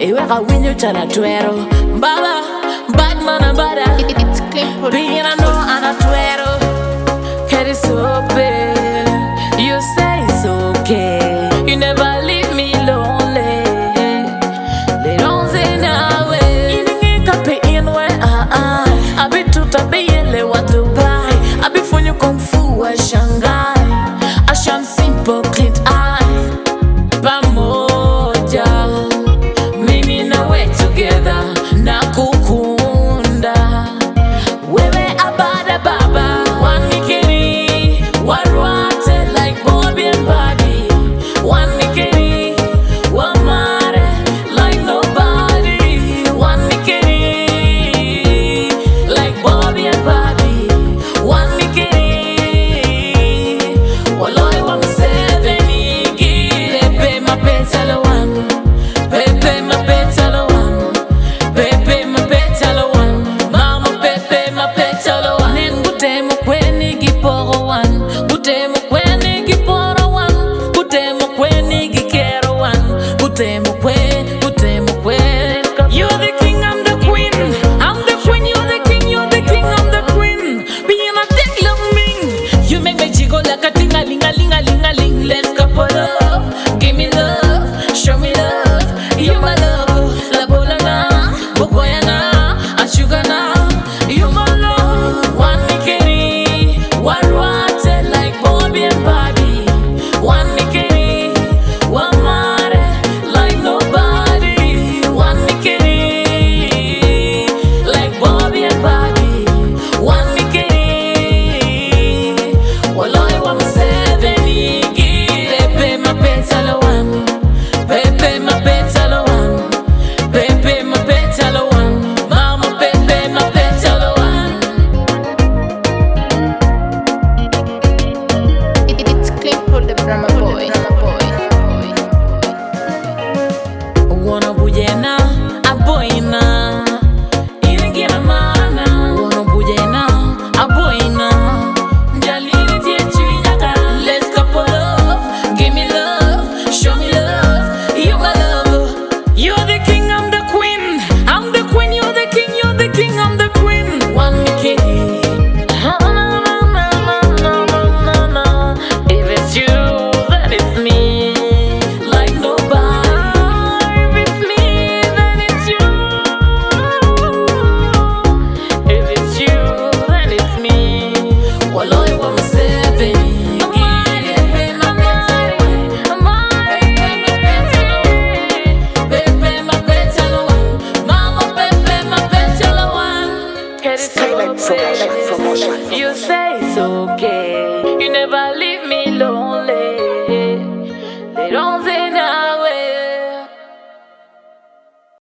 Iwe ka winyo chana tuero Baba, bad man and bada It's Clifford. Being a no and a tuero It is so bad. You say it's okay. You never leave me lonely. They don't say no way. Iningi kape inwe Abi tuta beyele wa Dubai. Abi funyo kung fu wa Shanghai. Asham simple clean eyes. Pamoja mimi na we together na kukunda wewe abada baba wanikiri warwate like Bobby and Bobby wanikiri wamare like nobody wanikiri like Bobby and Bobby wanikiri waloi wa mseveni pepe mapetalo one pepe mapetalo one pepe mapetalo one mama pepe mapetalo one ngutemo kweni giporo one ngutemo kweni giporo one ngutemo kweni gikero one ngutemo kweni you're the king, I'm the queen. I'm the queen, you're the king, you're the king, I'm the queen. Being a dick love me. You make me jiggle like a ting-a-ling-a-ling-a-ling-a-ling. Let's go for love. Give me love, show me love. You're my love. La bolana, bogoyana, ashugana. You're my love. One nikeri, one rate like Bobby and Bobby. One nikeri, one mare like nobody. One nikeri, like Bobby and Bobby. One nikeri, waloi wa mseveni pepe mapetalo one, pepe mapetalo one, pepe mapetalo one, mama pepe mapetalo one. It's Clifford the drama boy. Wanna bujena, aboina. Ingira mana. Wanna bujena, aboina. Jalili tietuinaka. Let's go for love. Give me love, show me love. You're my love. You're the king, I'm the queen. I'm the queen, you're the king, you're the king, I'm the queen. One kid. If it's you, then it's me. Like nobody. If it's me, then it's you. If it's you, then it's me. Waloi wa mseveni. Pepe mapetalo one. Mama pepe mapetalo one. Silent promotion. You say it's okay. You never leave me